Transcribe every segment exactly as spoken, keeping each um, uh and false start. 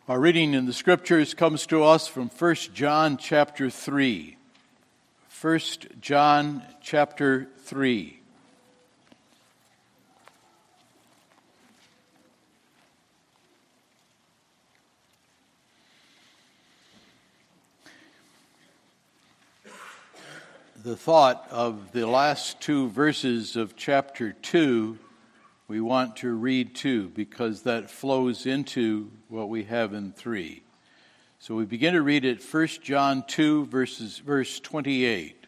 Our reading in the Scriptures comes to us from First John chapter three. First John chapter three. The thought of the last two verses of chapter two we want to read too, because that flows into what we have in three. So we begin to read it, First John two, verses, verse twenty-eight.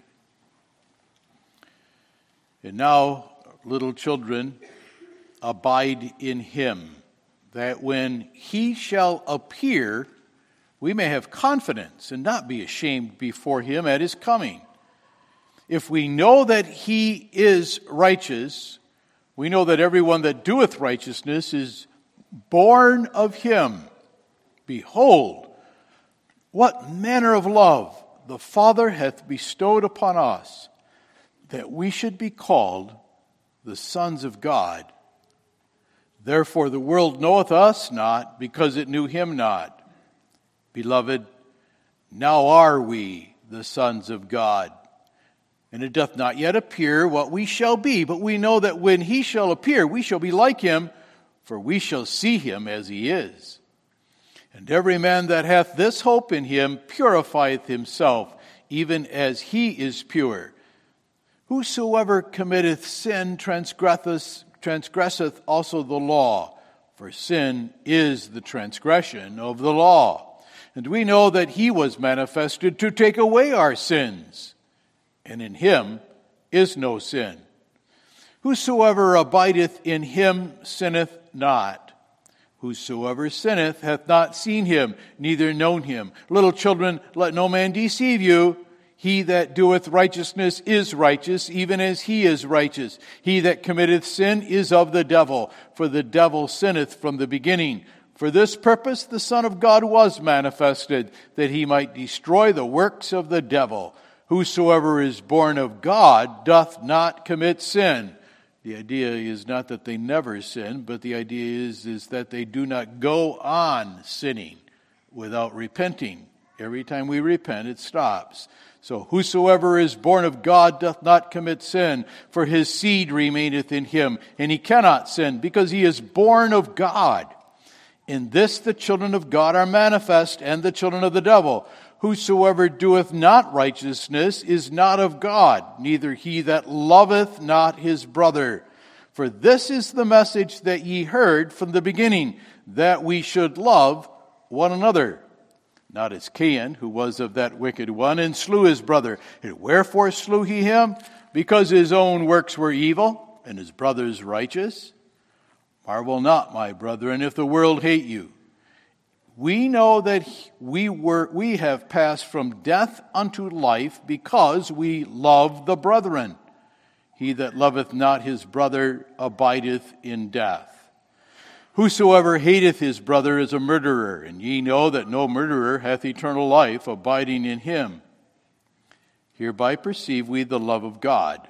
And now, little children, abide in him, that when he shall appear, we may have confidence and not be ashamed before him at his coming. If we know that he is righteous, we know that everyone that doeth righteousness is born of him. Behold, what manner of love the Father hath bestowed upon us, that we should be called the sons of God. Therefore the world knoweth us not, because it knew him not. Beloved, now are we the sons of God. And it doth not yet appear what we shall be, but we know that when he shall appear, we shall be like him, for we shall see him as he is. And every man that hath this hope in him purifieth himself, even as he is pure. Whosoever committeth sin transgresseth, transgresseth also the law, for sin is the transgression of the law. And we know that he was manifested to take away our sins, and in him is no sin. Whosoever abideth in him sinneth not. Whosoever sinneth hath not seen him, neither known him. Little children, let no man deceive you. He that doeth righteousness is righteous, even as he is righteous. He that committeth sin is of the devil, for the devil sinneth from the beginning. For this purpose the Son of God was manifested, that he might destroy the works of the devil. Whosoever is born of God doth not commit sin. The idea is not that they never sin, but the idea is, is that they do not go on sinning without repenting. Every time we repent, it stops. So whosoever is born of God doth not commit sin, for his seed remaineth in him, and he cannot sin, because he is born of God. In this the children of God are manifest, and the children of the devil. Whosoever doeth not righteousness is not of God, neither he that loveth not his brother. For this is the message that ye heard from the beginning, that we should love one another. Not as Cain, who was of that wicked one, and slew his brother. And wherefore slew he him? Because his own works were evil, and his brother's righteous. Marvel not, my brethren, if the world hate you. We know that we were we have passed from death unto life, because we love the brethren. He that loveth not his brother abideth in death. Whosoever hateth his brother is a murderer, and ye know that no murderer hath eternal life abiding in him. Hereby perceive we the love of God,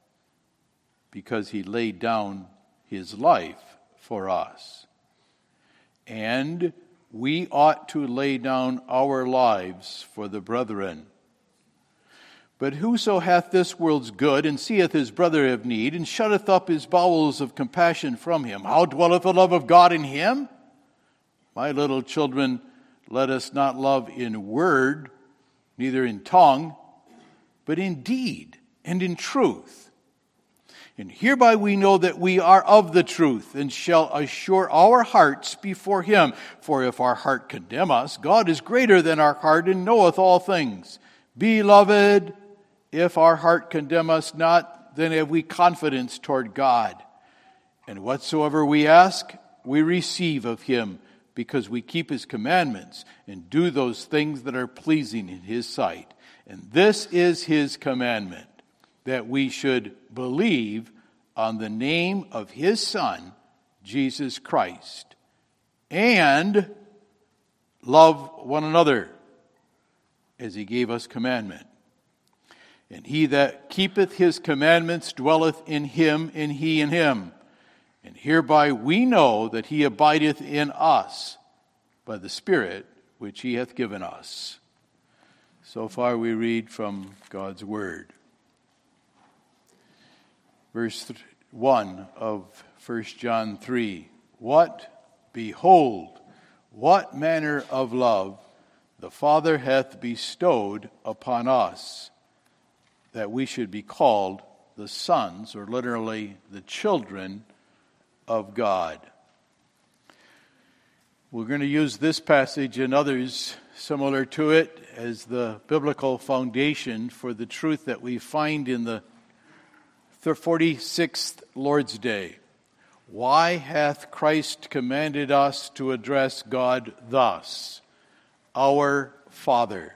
because he laid down his life for us. And we ought to lay down our lives for the brethren. But whoso hath this world's good, and seeth his brother have need, and shutteth up his bowels of compassion from him, how dwelleth the love of God in him? My little children, let us not love in word, neither in tongue, but in deed and in truth. And hereby we know that we are of the truth, and shall assure our hearts before him. For if our heart condemn us, God is greater than our heart, and knoweth all things. Beloved, if our heart condemn us not, then have we confidence toward God. And whatsoever we ask, we receive of him, because we keep his commandments, and do those things that are pleasing in his sight. And this is his commandment, that we should believe on the name of his Son, Jesus Christ, and love one another as he gave us commandment. And he that keepeth his commandments dwelleth in him, and he in him. And hereby we know that he abideth in us, by the Spirit which he hath given us. So far we read from God's Word. Verse one of First John three. What? Behold, what manner of love the Father hath bestowed upon us, that we should be called the sons, or literally the children of God. We're going to use this passage and others similar to it as the biblical foundation for the truth that we find in the forty-sixth Lord's Day. Why hath Christ commanded us to address God thus, our Father?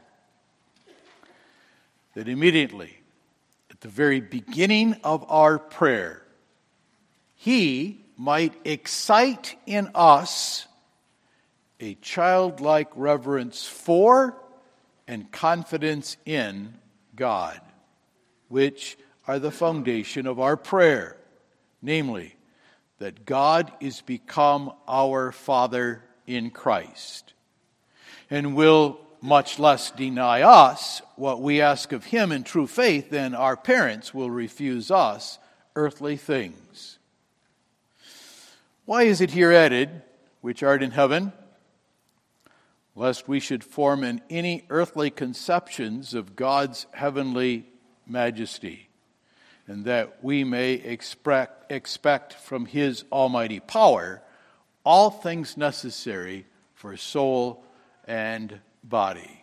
That immediately, at the very beginning of our prayer, he might excite in us a childlike reverence for and confidence in God, which are the foundation of our prayer, namely, that God is become our Father in Christ, and will much less deny us what we ask of him in true faith than our parents will refuse us earthly things. Why is it here added, which art in heaven? Lest we should form in any earthly conceptions of God's heavenly majesty, and that we may expect, expect from his almighty power all things necessary for soul and body.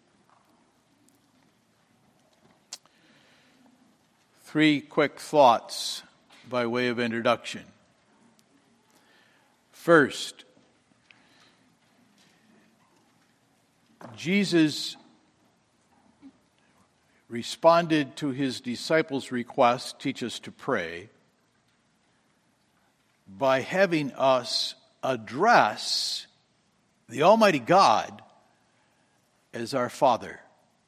Three quick thoughts by way of introduction. First, Jesus responded to his disciples' request, teach us to pray, by having us address the Almighty God as our Father.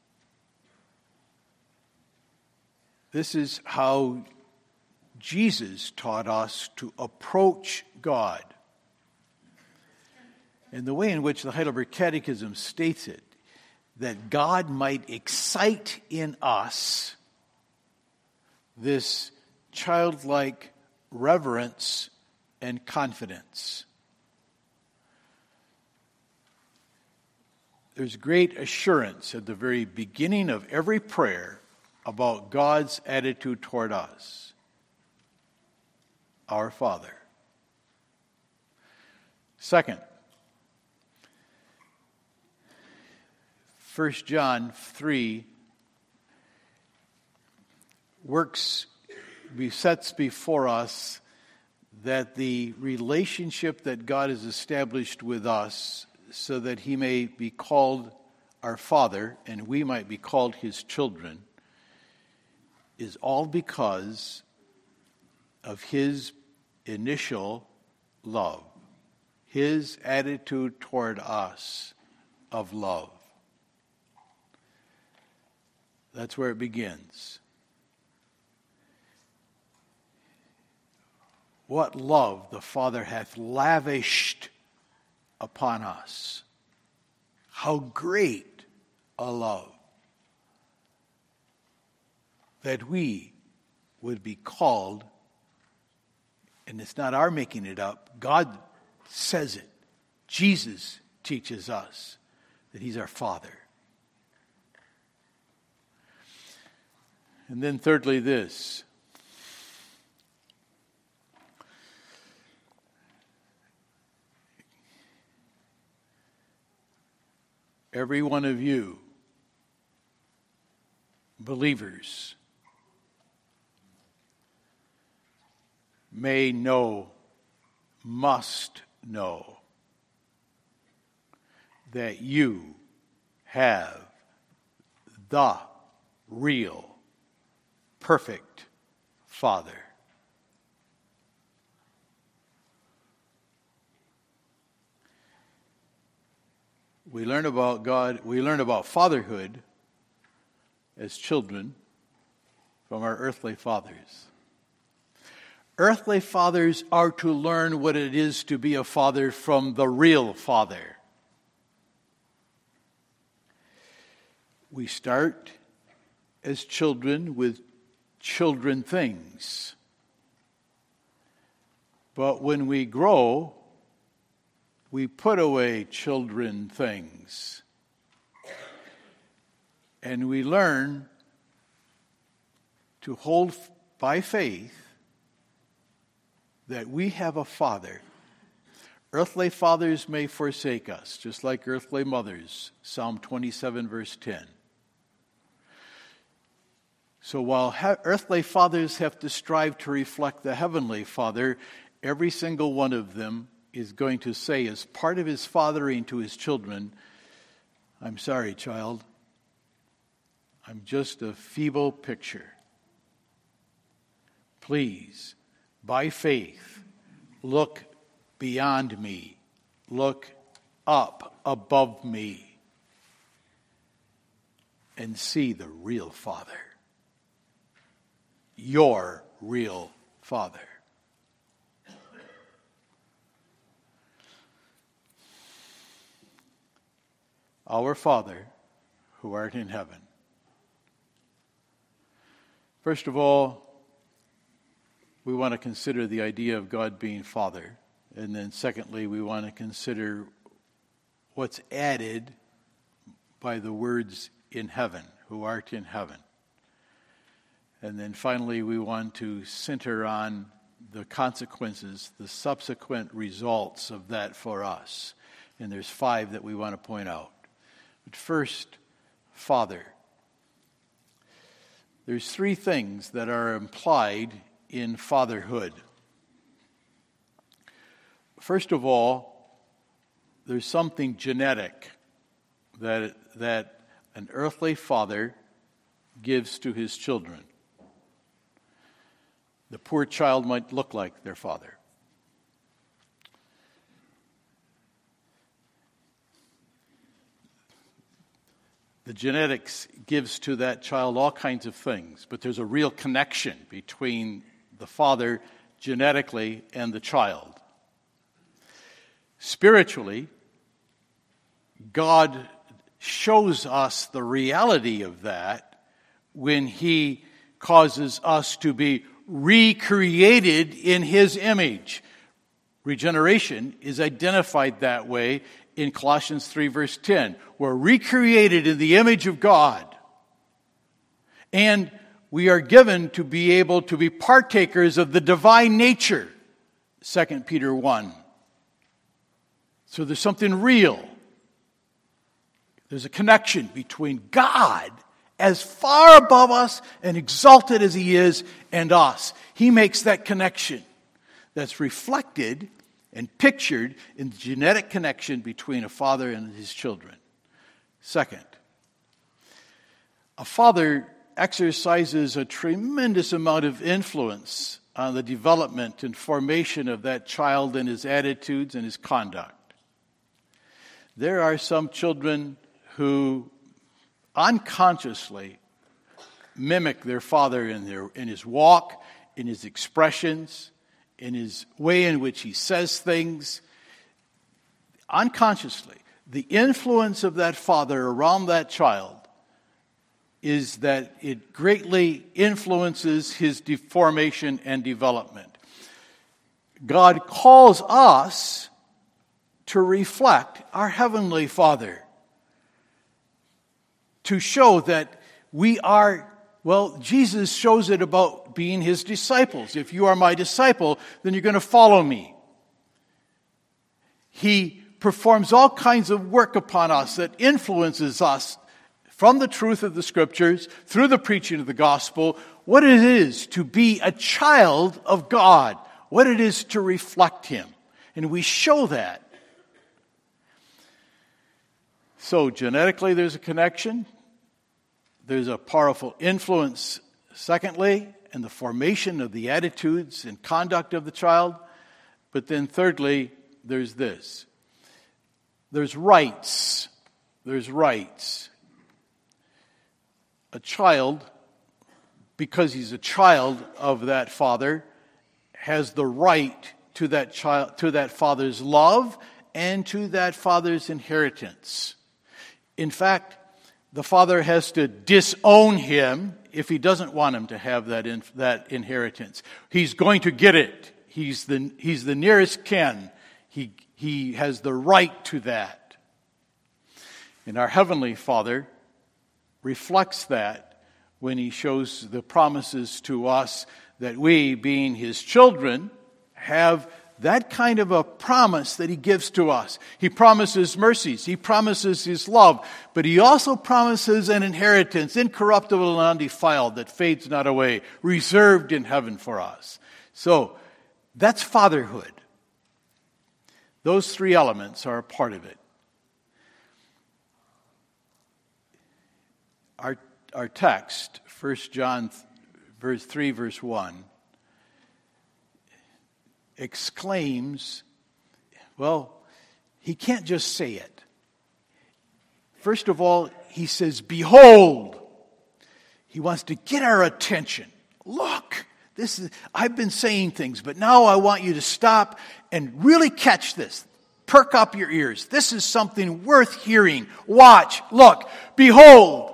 This is how Jesus taught us to approach God. And the way in which the Heidelberg Catechism states it, that God might excite in us this childlike reverence and confidence. There's great assurance at the very beginning of every prayer about God's attitude toward us. Our Father. Second, First John three works, sets before us that the relationship that God has established with us so that he may be called our Father and we might be called his children is all because of his initial love, his attitude toward us of love. That's where it begins. What love the Father hath lavished upon us. How great a love that we would be called, and it's not our making it up, God says it. Jesus teaches us that he's our Father. And then thirdly, this. Every one of you, believers, may know, must know, that you have the real perfect Father. We learn about God, we learn about fatherhood as children from our earthly fathers. Earthly fathers are to learn what it is to be a father from the real Father, We start as children with children things. But when we grow, we put away children things. And we learn to hold by faith that we have a Father. Earthly fathers may forsake us, just like earthly mothers. Psalm twenty-seven, verse ten. So while ha- earthly fathers have to strive to reflect the heavenly Father, every single one of them is going to say, as part of his fathering to his children, I'm sorry, child. I'm just a feeble picture. Please, by faith, look beyond me. Look up above me and see the real Father. Your real Father. Our Father, who art in heaven. First of all, we want to consider the idea of God being Father. And then secondly, we want to consider what's added by the words in heaven, who art in heaven. And then finally, we want to center on the consequences, the subsequent results of that for us. And there's five that we want to point out. But first, Father. There's three things that are implied in fatherhood. First of all, there's something genetic that, that an earthly father gives to his children. The poor child might look like their father. The genetics gives to that child all kinds of things, but there's a real connection between the father genetically and the child. Spiritually, God shows us the reality of that when he causes us to be recreated in his image. Regeneration is identified that way in Colossians three, verse ten. We're recreated in the image of God. And we are given to be able to be partakers of the divine nature, Second Peter one. So there's something real. There's a connection between God, as far above us and exalted as he is, and us. He makes that connection that's reflected and pictured in the genetic connection between a father and his children. Second, a father exercises a tremendous amount of influence on the development and formation of that child and his attitudes and his conduct. There are some children who unconsciously mimic their father in their in his walk, in his expressions, in his way in which he says things. Unconsciously, the influence of that father around that child is that it greatly influences his formation and development. God calls us to reflect our Heavenly Father, to show that we are, well, Jesus shows it about being his disciples. If you are my disciple, then you're going to follow me. He performs all kinds of work upon us that influences us from the truth of the Scriptures, through the preaching of the gospel, what it is to be a child of God, what it is to reflect him. And we show that. So genetically there's a connection. There's a powerful influence, secondly, in the formation of the attitudes and conduct of the child. But then thirdly, there's this. There's rights. There's rights. A child, because he's a child of that father, has the right to that child, to that father's love and to that father's inheritance. In fact, the father has to disown him if he doesn't want him to have that in, that inheritance. He's going to get it. He's the he's the nearest kin. He he has the right to that. And our Heavenly Father reflects that when He shows the promises to us that we, being His children, have that kind of a promise that He gives to us. He promises mercies. He promises His love. But He also promises an inheritance, incorruptible and undefiled, that fades not away, reserved in heaven for us. So, that's fatherhood. Those three elements are a part of it. Our, our text, First John verse three, verse one, exclaims, well, he can't just say it. First of all, he says, behold. He wants to get our attention. Look, this is, I've been saying things, but now I want you to stop and really catch this. Perk up your ears. This is something worth hearing. Watch, look, behold.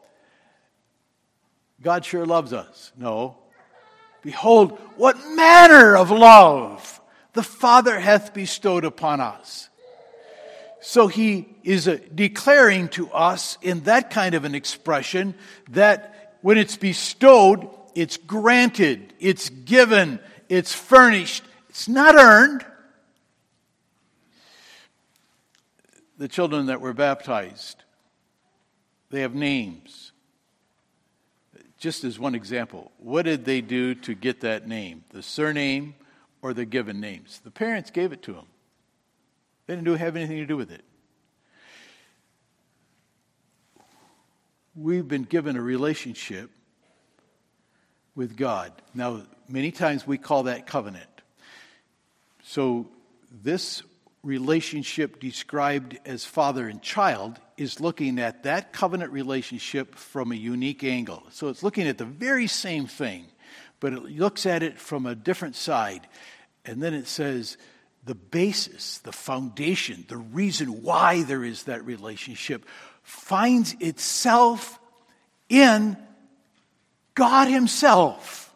God sure loves us. No. Behold, what manner of love the Father hath bestowed upon us. So he is uh, declaring to us in that kind of an expression that when it's bestowed, it's granted, it's given, it's furnished. It's not earned. The children that were baptized, they have names. Just as one example, what did they do to get that name? The surname or the given names? The parents gave it to them. They didn't do, have anything to do with it. We've been given a relationship with God. Now, many times we call that covenant. So this relationship described as father and child is looking at that covenant relationship from a unique angle. So it's looking at the very same thing, but it looks at it from a different side. And then it says the basis, the foundation, the reason why there is that relationship finds itself in God Himself.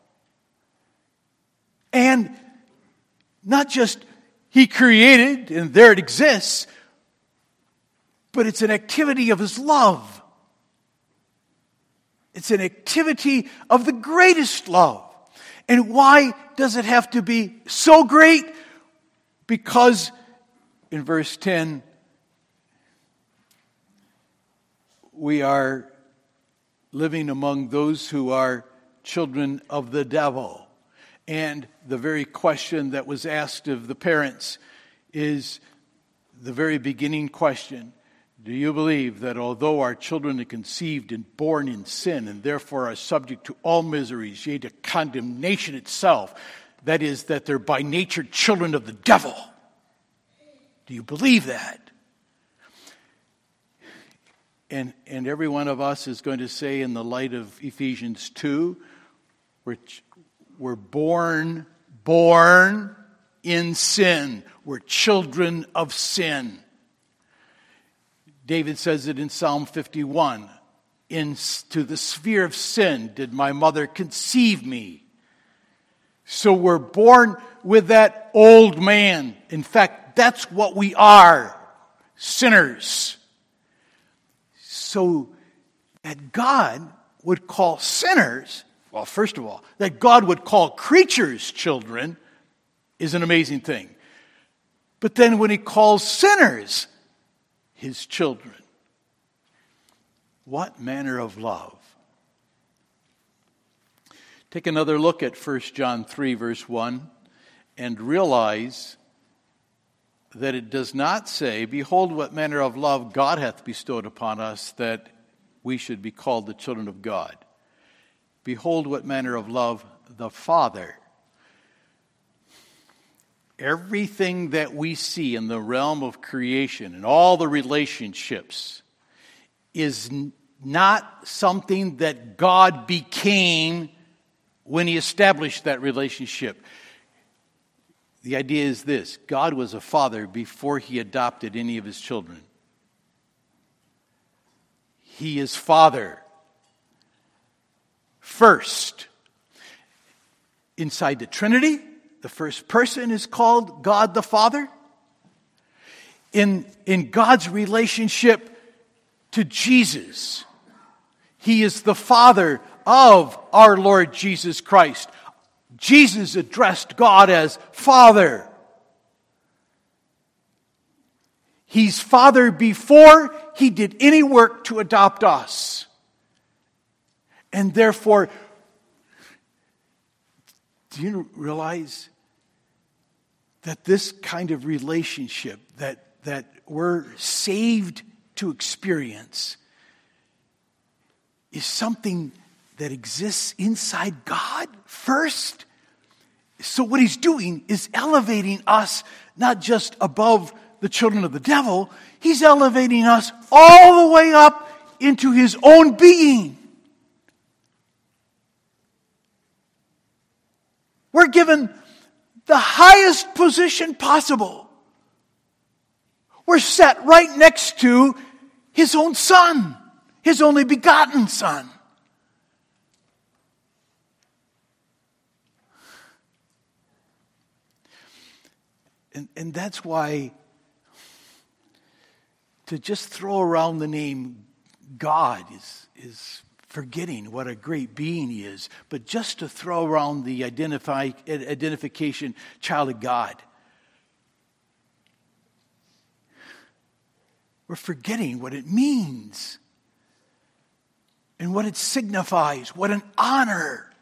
And not just He created and there it exists, but it's an activity of His love. It's an activity of the greatest love. And why does it have to be so great? Because in verse ten, we are living among those who are children of the devil. And the very question that was asked of the parents is the very beginning question. Do you believe that although our children are conceived and born in sin and therefore are subject to all miseries, yea, to condemnation itself, that is, that they're by nature children of the devil? Do you believe that? And, and every one of us is going to say in the light of Ephesians two, we're, we're born, born in sin. We're children of sin. David says it in Psalm fifty-one. Into the sphere of sin did my mother conceive me. So we're born with that old man. In fact, that's what we are. Sinners. So that God would call sinners, well, first of all, that God would call creatures children is an amazing thing. But then when He calls sinners His children, what manner of love? Take another look at First John three, verse one, and realize that it does not say, behold what manner of love God hath bestowed upon us, that we should be called the children of God. Behold what manner of love the Father. Everything that we see in the realm of creation and all the relationships is not something that God became when He established that relationship. The idea is this: God was a father before He adopted any of His children. He is Father. First. Inside the Trinity, the first person is called God the Father. In, in God's relationship to Jesus, He is the Father of our Lord Jesus Christ. Jesus addressed God as Father. He's Father before He did any work to adopt us. And therefore, do you realize that this kind of relationship that, that we're saved to experience is something that exists inside God first? So what He's doing is elevating us not just above the children of the devil, He's elevating us all the way up into His own being. We're given the highest position possible. We're set right next to His own Son, His only begotten Son. And, and that's why to just throw around the name God is, is forgetting what a great being He is. But just to throw around the identify, identification child of God, we're forgetting what it means and what it signifies. What an honor.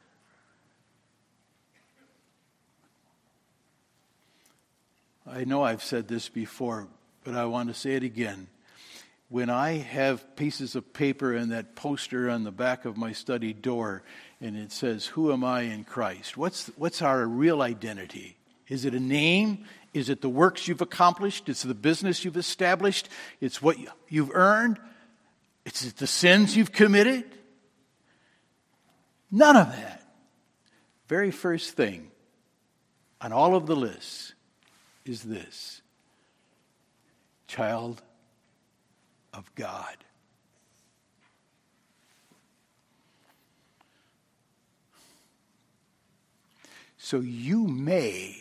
I know I've said this before, but I want to say it again. When I have pieces of paper and that poster on the back of my study door, and it says, "Who am I in Christ?" What's, what's our real identity? Is it a name? Is it the works you've accomplished? It's the business you've established? It's what you've earned? It's the sins you've committed? None of that. Very first thing on all of the lists is this: child of God. So you may,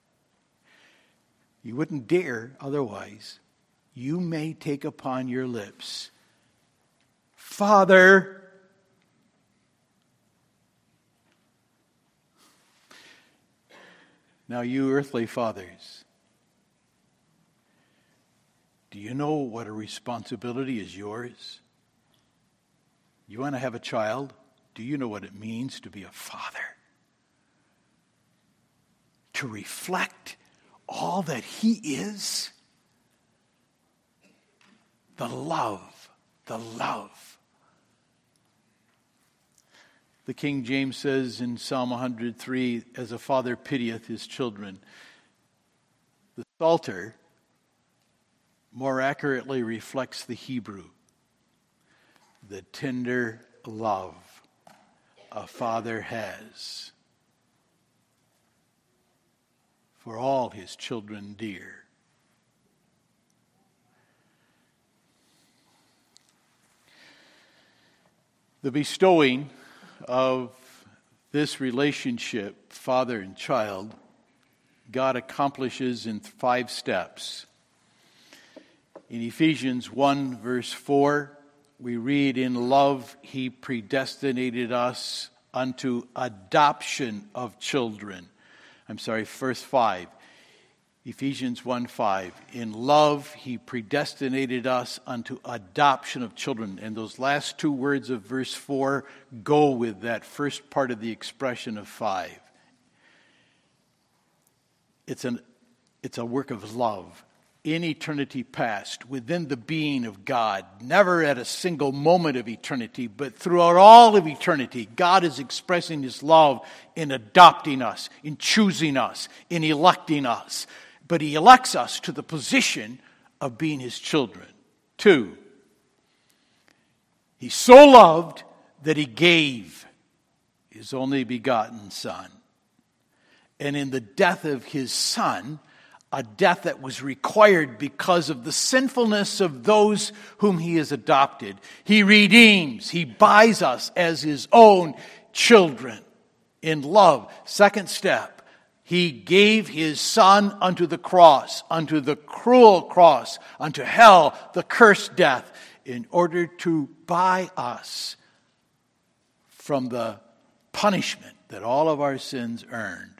you wouldn't dare otherwise, you may take upon your lips, Father. Now you earthly fathers, do you know what a responsibility is yours? You want to have a child? Do you know what it means to be a father? To reflect all that He is? The love, the love. The King James says in Psalm one hundred three, as a father pitieth his children. The Psalter more accurately reflects the Hebrew, the tender love a father has for all his children dear. The bestowing of this relationship, father and child, God accomplishes in five steps. In Ephesians one, verse four, we read, "In love He predestinated us unto adoption of children." I'm sorry, verse five. Ephesians one five. "In love He predestinated us unto adoption of children." And those last two words of verse four go with that first part of the expression of five. It's an it's a work of love. In eternity past, within the being of God, never at a single moment of eternity, but throughout all of eternity, God is expressing His love in adopting us, in choosing us, in electing us. But He elects us to the position of being His children. Two, He so loved that He gave His only begotten Son. And in the death of His Son, a death that was required because of the sinfulness of those whom he has adopted. He redeems, he buys us as his own children in love. Second step, he gave his son unto the cross, unto the cruel cross, unto hell, the cursed death, in order to buy us from the punishment that all of our sins earned.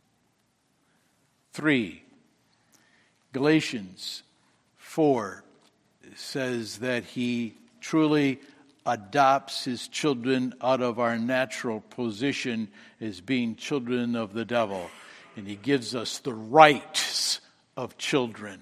Three, Galatians four says that he truly adopts his children out of our natural position as being children of the devil. And he gives us the rights of children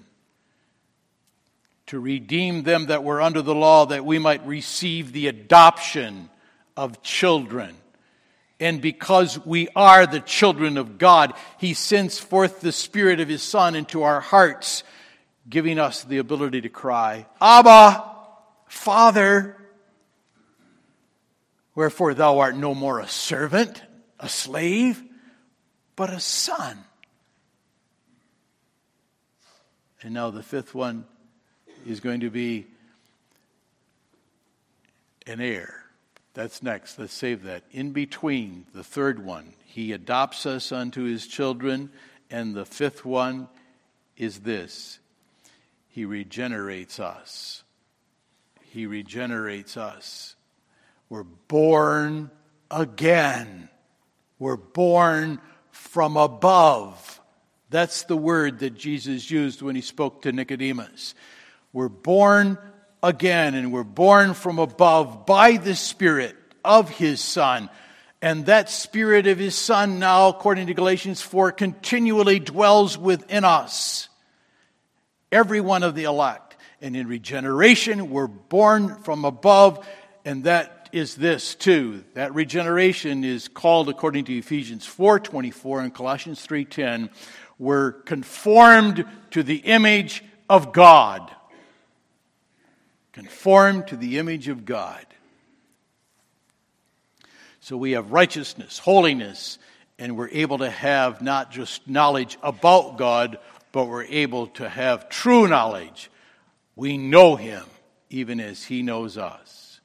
to redeem them that were under the law, that we might receive the adoption of children. And because we are the children of God, he sends forth the Spirit of his Son into our hearts, giving us the ability to cry, Abba, Father. Wherefore thou art no more a servant, a slave, but a son. And now the fifth one is going to be an heir. That's next. Let's save that. In between, the third one, he adopts us unto his children. And the fifth one is this. He regenerates us. He regenerates us. We're born again. We're born from above. That's the word that Jesus used when he spoke to Nicodemus. We're born again, and we're born from above by the Spirit of his Son. And that Spirit of his Son now, according to Galatians four, continually dwells within us. Every one of the elect. And in regeneration, we're born from above, and that is this too. That regeneration is called, according to Ephesians four twenty-four and Colossians three ten, we're conformed to the image of God. Conformed to the image of God. So we have righteousness, holiness, and we're able to have not just knowledge about God, but we're able to have true knowledge. We know him even as he knows us.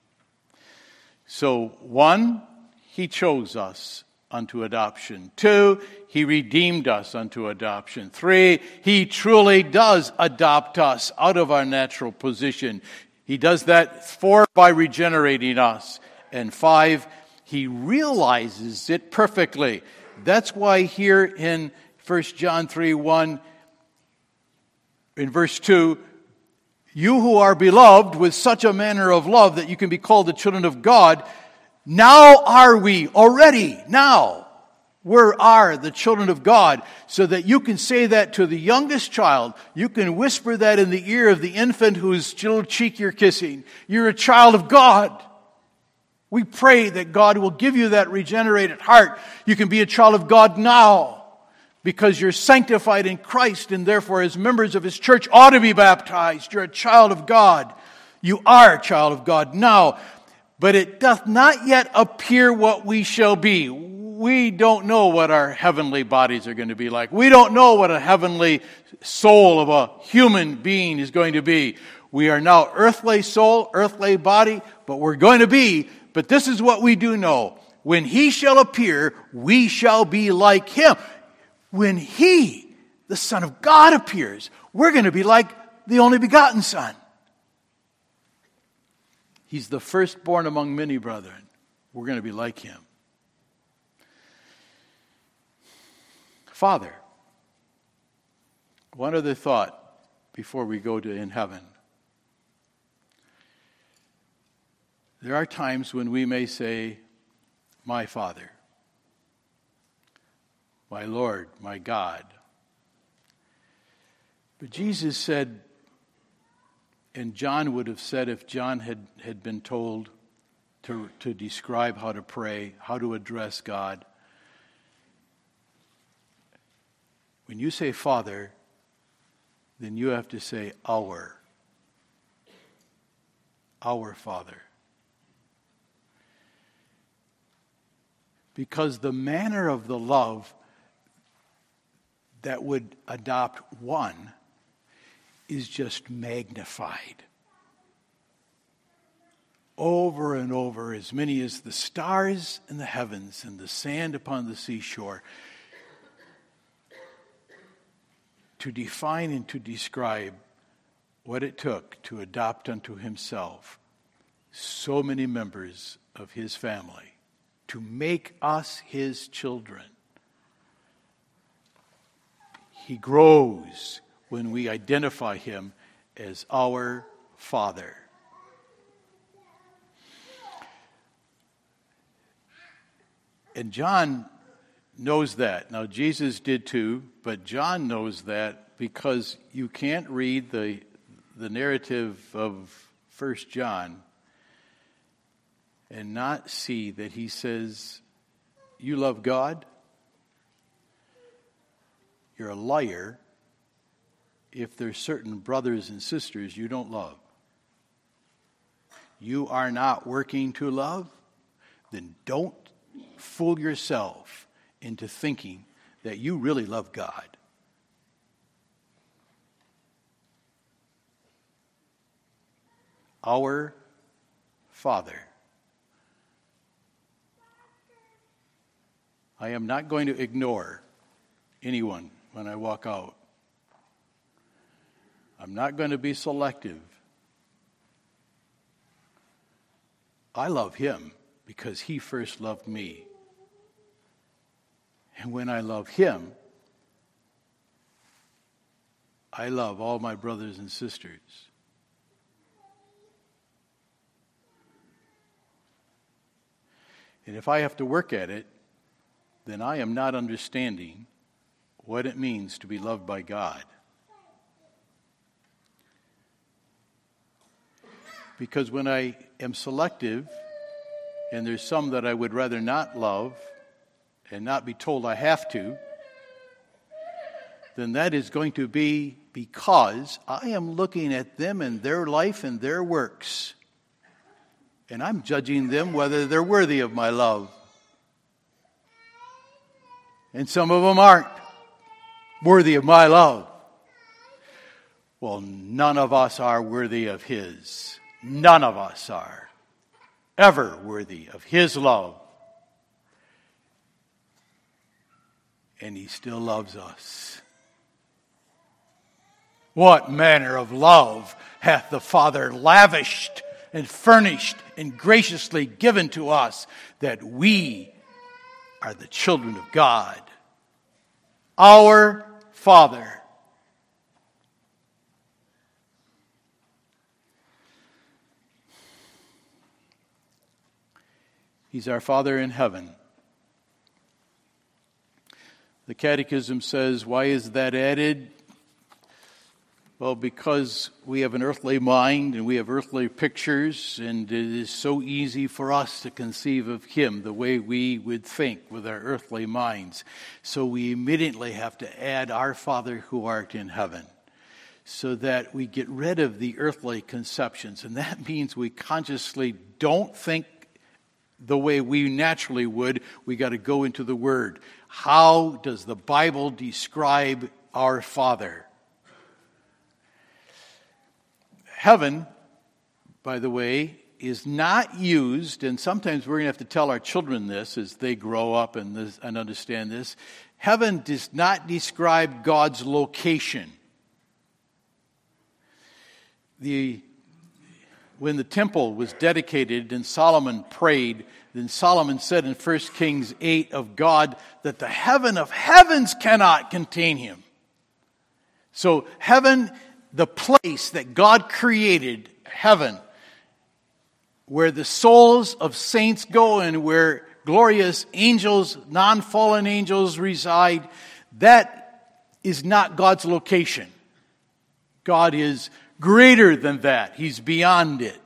So one, he chose us unto adoption. Two, he redeemed us unto adoption. Three, he truly does adopt us out of our natural position. He does that, four, by regenerating us. And five, he realizes it perfectly. That's why here in First John three one, in verse two, you who are beloved with such a manner of love that you can be called the children of God, now are we already, now, we are the children of God, so that you can say that to the youngest child. You can whisper that in the ear of the infant whose little cheek you're kissing. You're a child of God. We pray that God will give you that regenerated heart. You can be a child of God now because you're sanctified in Christ, and therefore as members of his church ought to be baptized. You're a child of God. You are a child of God now. But it doth not yet appear what we shall be. We don't know what our heavenly bodies are going to be like. We don't know what a heavenly soul of a human being is going to be. We are now earthly soul, earthly body, but we're going to be. But this is what we do know. When he shall appear, we shall be like him. When he, the Son of God, appears, we're going to be like the only begotten Son. He's the firstborn among many brethren. We're going to be like him. Father, one other thought before we go to in heaven. There are times when we may say, my Father, my Lord, my God. But Jesus said, and John would have said if John had, had been told to, to describe how to pray, how to address God. When you say Father, then you have to say our. Our Father. Because the manner of the love that would adopt one is just magnified. Over and over, as many as the stars in the heavens and the sand upon the seashore, to define and to describe what it took to adopt unto himself so many members of his family, to make us his children. He grows when we identify him as our Father. And John knows that. Now, Jesus did too, but John knows that because you can't read the, the narrative of First John and not see that he says, you love God? You're a liar if there's certain brothers and sisters you don't love. You are not working to love? Then don't fool yourself into thinking that you really love God. Our Father. I am not going to ignore anyone when I walk out. I'm not going to be selective. I love him because he first loved me. And when I love him, I love all my brothers and sisters. And if I have to work at it, then I am not understanding what it means to be loved by God. Because when I am selective, and there's some that I would rather not love and not be told I have to, then that is going to be because I am looking at them and their life and their works, and I'm judging them whether they're worthy of my love. And some of them aren't worthy of my love. Well, none of us are worthy of his. None of us are ever worthy of his love. And he still loves us. What manner of love hath the Father lavished and furnished and graciously given to us, that we are the children of God. Our Father. He's our Father in heaven. The Catechism says, why is that added? Well, because we have an earthly mind and we have earthly pictures, and it is so easy for us to conceive of him the way we would think with our earthly minds. So we immediately have to add our Father who art in heaven, so that we get rid of the earthly conceptions. And that means we consciously don't think the way we naturally would. We got to go into the Word. How does the Bible describe our Father? Heaven, by the way, is not used, and sometimes we're going to have to tell our children this as they grow up and, this, and understand this. Heaven does not describe God's location. The, when the temple was dedicated and Solomon prayed, then Solomon said in First Kings eight of God that the heaven of heavens cannot contain him. So heaven, the place that God created, heaven, where the souls of saints go and where glorious angels, non-fallen angels reside, that is not God's location. God is greater than that. He's beyond it.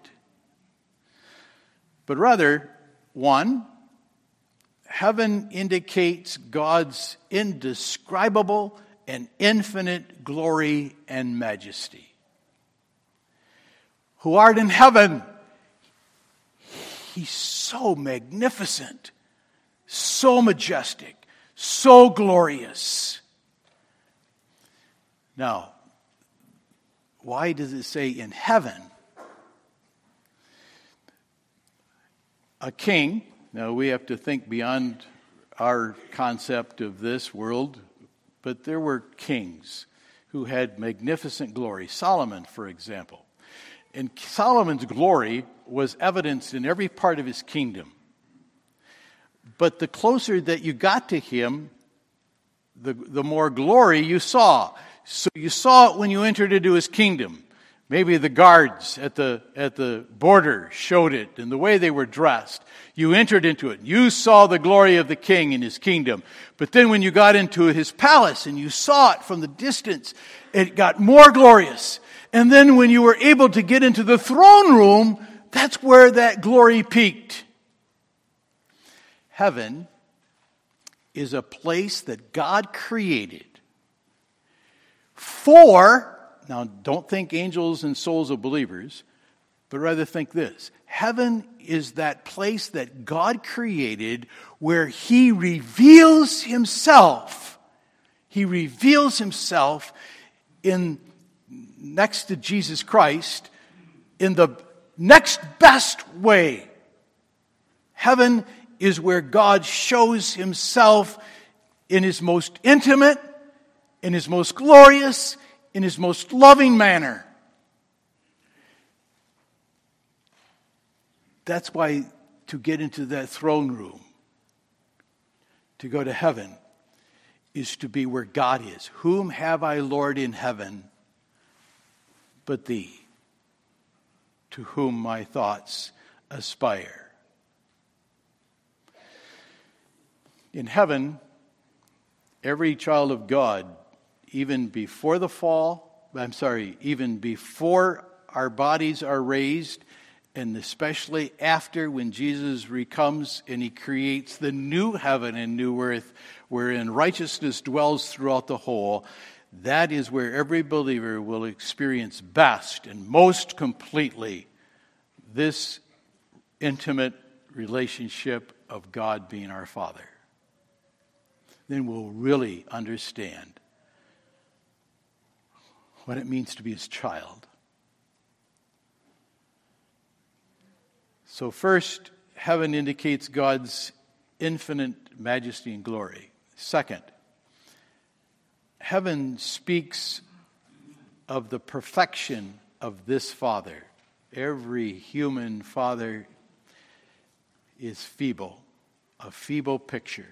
But rather, one, heaven indicates God's indescribable and infinite glory and majesty. Who art in heaven, he's so magnificent, so majestic, so glorious. Now, why does it say in heaven? A king, now we have to think beyond our concept of this world, but there were kings who had magnificent glory. Solomon, for example. And Solomon's glory was evidenced in every part of his kingdom. But the closer that you got to him, the, the more glory you saw. So you saw it when you entered into his kingdom. Maybe the guards at the at the border showed it in the way they were dressed. You entered into it. You saw the glory of the king in his kingdom. But then when you got into his palace and you saw it from the distance, it got more glorious. And then when you were able to get into the throne room, that's where that glory peaked. Heaven is a place that God created for, now don't think angels and souls of believers, but rather think this. Heaven is that place that God created where He reveals Himself. He reveals Himself in next to Jesus Christ in the next best way. Heaven is where God shows Himself in His most intimate, in His most glorious, in His most loving manner. That's why to get into that throne room, to go to heaven, is to be where God is. Whom have I, Lord, in heaven but Thee, to whom my thoughts aspire? In heaven, every child of God, even before the fall, I'm sorry, even before our bodies are raised, and especially after when Jesus comes and He creates the new heaven and new earth, wherein righteousness dwells throughout the whole, that is where every believer will experience best and most completely this intimate relationship of God being our Father. Then we'll really understand what it means to be His child. So first, heaven indicates God's infinite majesty and glory. Second, heaven speaks of the perfection of this Father. Every human father is feeble, a feeble picture.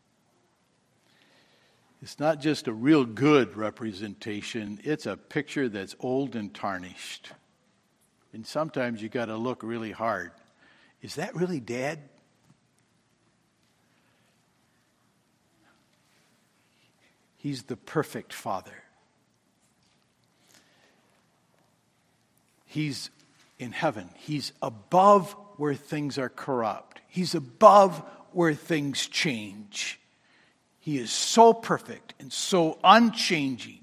It's not just a real good representation, it's a picture that's old and tarnished. And sometimes you got to look really hard. Is that really Dad? He's the perfect Father. He's in heaven. He's above where things are corrupt. He's above where things change. He is so perfect and so unchanging.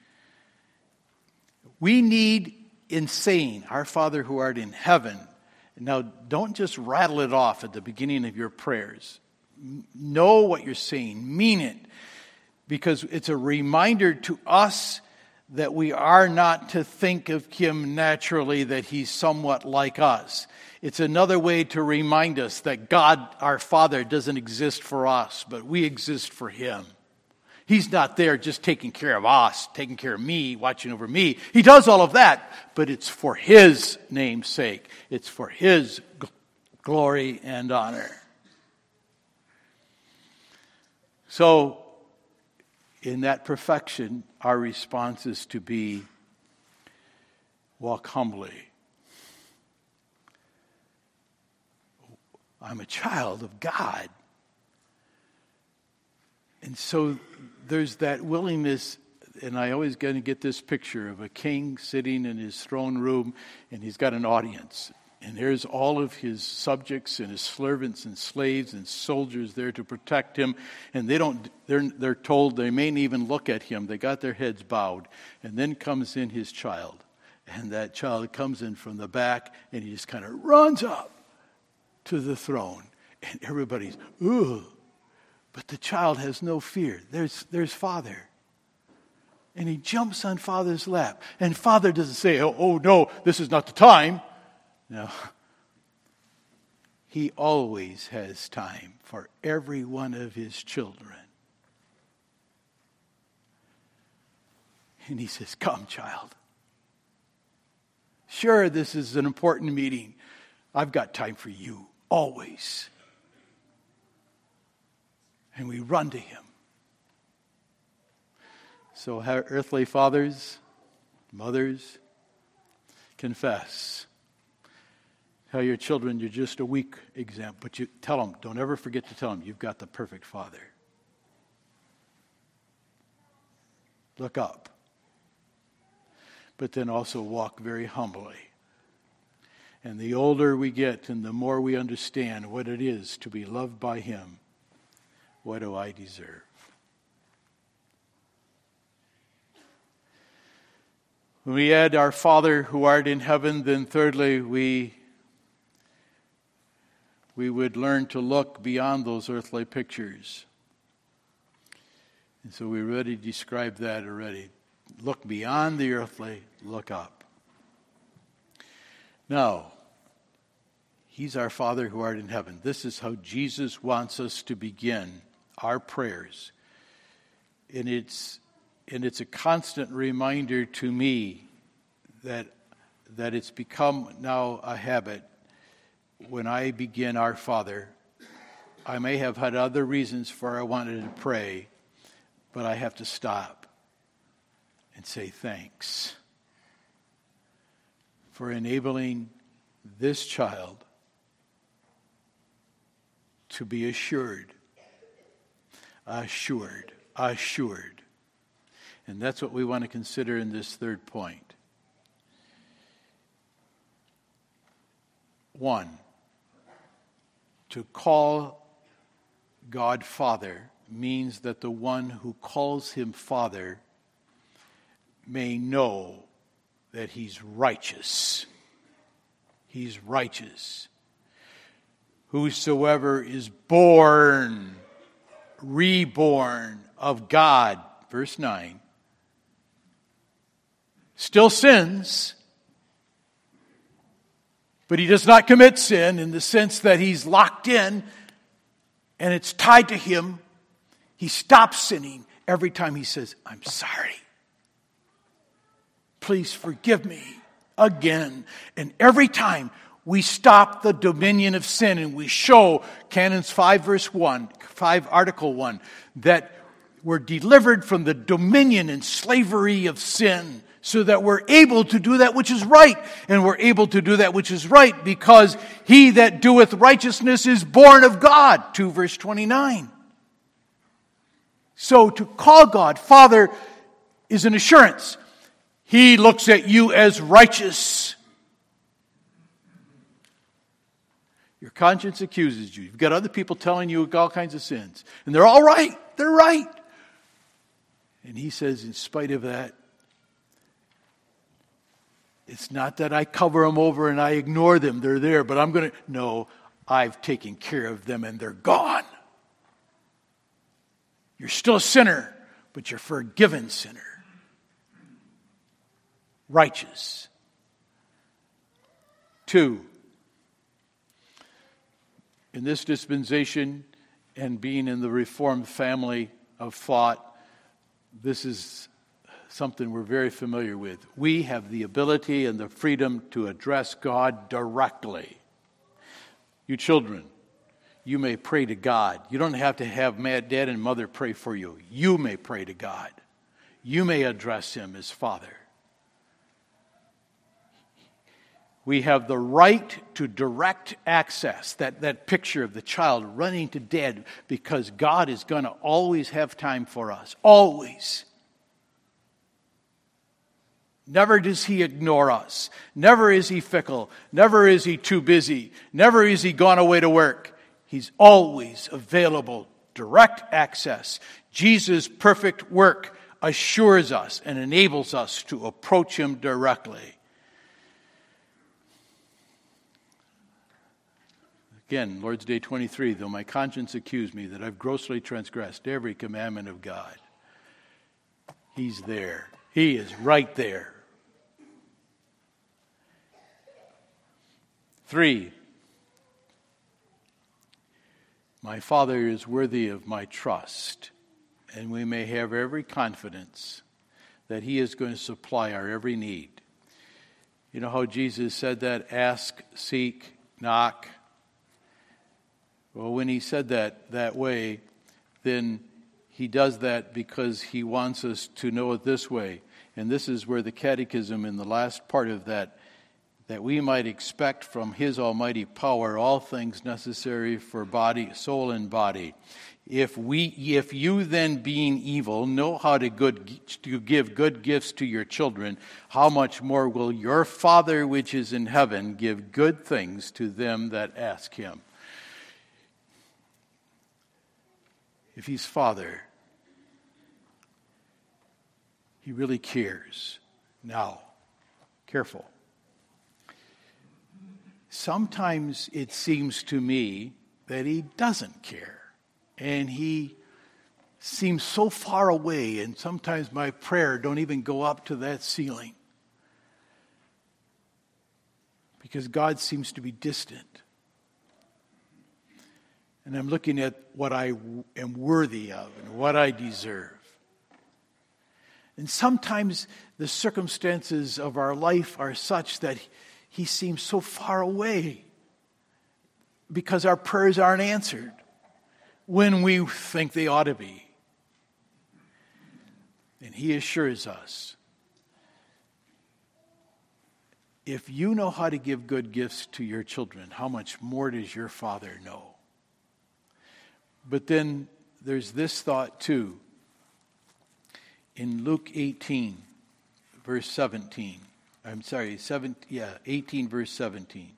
We need, in saying, Our Father who art in heaven, now don't just rattle it off at the beginning of your prayers. Know what you're saying. Mean it. Because it's a reminder to us that we are not to think of Him naturally, that He's somewhat like us. It's another way to remind us that God, our Father, doesn't exist for us, but we exist for Him. He's not there just taking care of us, taking care of me, watching over me. He does all of that, but it's for His name's sake. It's for His g- glory and honor. So, in that perfection, our response is to be, walk humbly. I'm a child of God. And so there's that willingness, and I always going to get this picture of a king sitting in his throne room, and he's got an audience. And there's all of his subjects and his servants and slaves and soldiers there to protect him. And they don't, they're, they're told they mayn't even look at him. They got their heads bowed. And then comes in his child. And that child comes in from the back, and he just kind of runs up to the throne. And everybody's, ooh. But the child has no fear. There's, there's Father. And he jumps on Father's lap. And Father doesn't say, oh, oh no, this is not the time. No. He always has time for every one of his children. And he says, come, child. Sure, this is an important meeting. I've got time for you, always. And we run to him. So earthly fathers, mothers, confess. Tell your children you're just a weak example, but you tell them, don't ever forget to tell them you've got the perfect father. Look up. But then also walk very humbly. And the older we get and the more we understand what it is to be loved by him, what do I deserve? When we add our Father who art in heaven, then thirdly, we, we would learn to look beyond those earthly pictures. And so we already described that already. Look beyond the earthly, look up. Now, he's our Father who art in heaven. This is how Jesus wants us to begin our prayers. And it's And it's a constant reminder to me that that it's become now a habit. When I begin Our Father, I may have had other reasons for I wanted to pray, but I have to stop and say thanks for enabling this child to be assured, assured, assured. And that's what we want to consider in this third point. One, to call God Father means that the one who calls him Father may know that he's righteous. He's righteous. Whosoever is born, reborn of God, verse nine, still sins, but he does not commit sin in the sense that he's locked in and it's tied to him. He stops sinning every time he says, I'm sorry. Please forgive me again. And every time we stop the dominion of sin and we show Canons five verse one, five article one, that we're delivered from the dominion and slavery of sin so that we're able to do that which is right. And we're able to do that which is right because he that doeth righteousness is born of God, two verse twenty-nine. So to call God Father is an assurance. He looks at you as righteous. Your conscience accuses you. You've got other people telling you all kinds of sins. And they're all right. They're right. And he says, in spite of that, it's not that I cover them over and I ignore them. They're there, but I'm going to... No, I've taken care of them and they're gone. You're still a sinner, but you're a forgiven sinner. Righteous. Two, in this dispensation and being in the Reformed family of thought, this is something we're very familiar with. We have the ability and the freedom to address God directly. You children, you may pray to God. You don't have to have dad and mother pray for you. You may pray to God. You may address him as Father. We have the right to direct access, that, that picture of the child running to dad, because God is going to always have time for us. Always. Never does he ignore us. Never is he fickle. Never is he too busy. Never is he gone away to work. He's always available. Direct access. Jesus' perfect work assures us and enables us to approach him directly. Again, Lord's Day twenty-three, though my conscience accuse me that I've grossly transgressed every commandment of God. He's there. He is right there. Three, my Father is worthy of my trust, and we may have every confidence that He is going to supply our every need. You know how Jesus said that? Ask, seek, knock. Well, when He said that that way, then He does that because He wants us to know it this way. And this is where the catechism in the last part of that, that we might expect from His almighty power all things necessary for body, soul, and body. If we, if you then, being evil, know how to good to give good gifts to your children, how much more will your Father which is in heaven give good things to them that ask Him? If He's Father, He really cares. Now, careful. Sometimes it seems to me that He doesn't care. And He seems so far away, and sometimes my prayer don't even go up to that ceiling. Because God seems to be distant. And I'm looking at what I am worthy of and what I deserve. And sometimes the circumstances of our life are such that He seems so far away because our prayers aren't answered when we think they ought to be. And He assures us, if you know how to give good gifts to your children, how much more does your Father know? But then there's this thought too. In Luke eighteen, verse seventeen. I'm sorry, seven, yeah, eighteen, verse seventeen.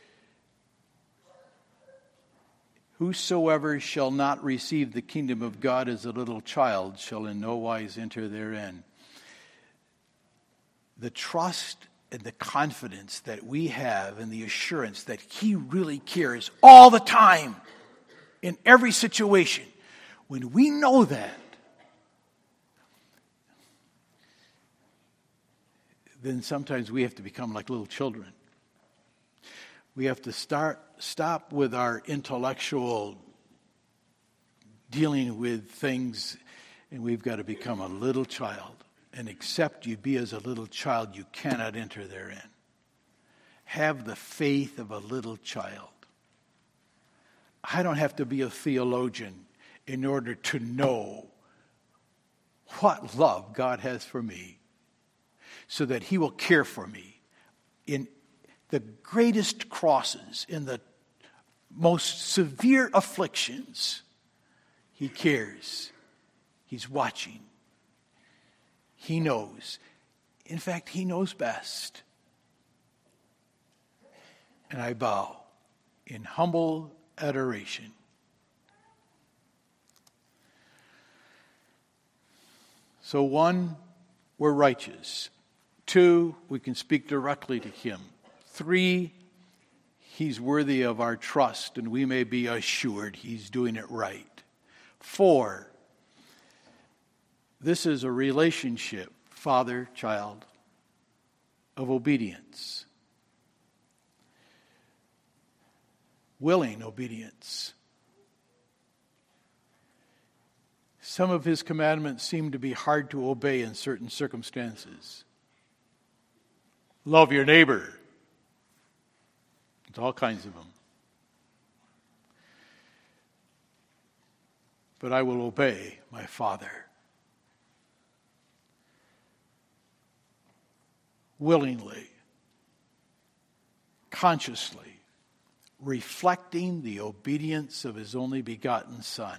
Whosoever shall not receive the kingdom of God as a little child shall in no wise enter therein. The trust and the confidence that we have and the assurance that He really cares all the time in every situation. When we know that, then sometimes we have to become like little children. We have to start stop with our intellectual dealing with things, and we've got to become a little child. And except you be as a little child, you cannot enter therein. Have the faith of a little child. I don't have to be a theologian in order to know what love God has for me, so that He will care for me in the greatest crosses, in the most severe afflictions. He cares. He's watching. He knows. In fact, He knows best. And I bow in humble adoration. So one, we're righteous. Two, we can speak directly to Him. Three, He's worthy of our trust, and we may be assured He's doing it right. Four, this is a relationship, father-child, of obedience. Willing obedience. Some of His commandments seem to be hard to obey in certain circumstances. Love your neighbor. It's all kinds of them. But I will obey my Father. Willingly, consciously, reflecting the obedience of His only begotten Son.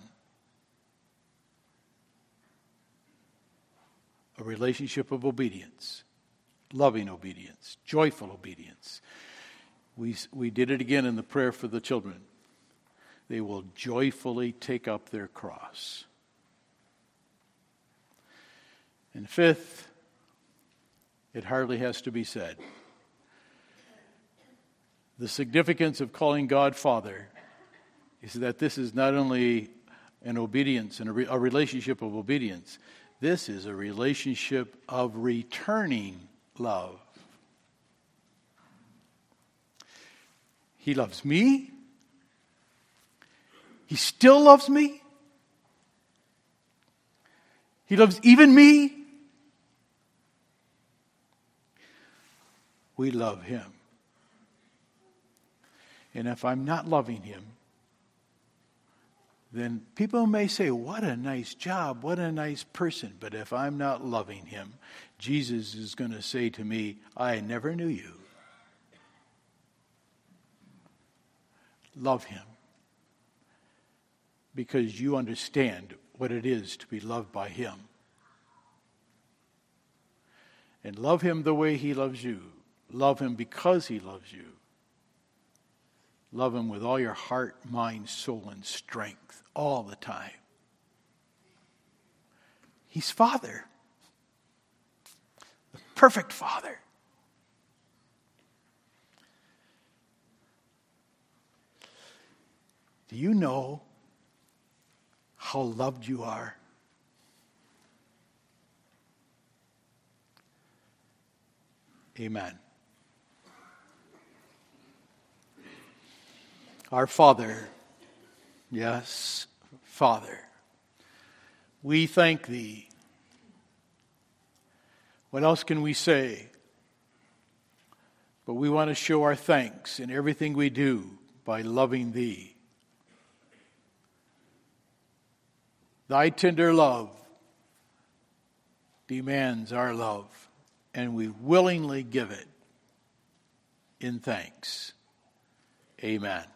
A relationship of obedience, loving obedience, joyful obedience. We, we did it again in the prayer for the children. They will joyfully take up their cross. And fifth, it hardly has to be said. The significance of calling God Father is that this is not only an obedience and a, re, a relationship of obedience. This is a relationship of returning love. He loves me. He still loves me. He loves even me. We love him. And if I'm not loving him, then people may say, what a nice job, what a nice person. But if I'm not loving him, Jesus is going to say to me, I never knew you. Love him. Because you understand what it is to be loved by him. And love him the way he loves you. Love him because he loves you. Love him with all your heart, mind, soul, and strength all the time. He's Father. The perfect Father. Do you know how loved you are? Amen. Our Father, yes, Father, we thank thee. What else can we say? But we want to show our thanks in everything we do by loving thee. Thy tender love demands our love, and we willingly give it in thanks. Amen.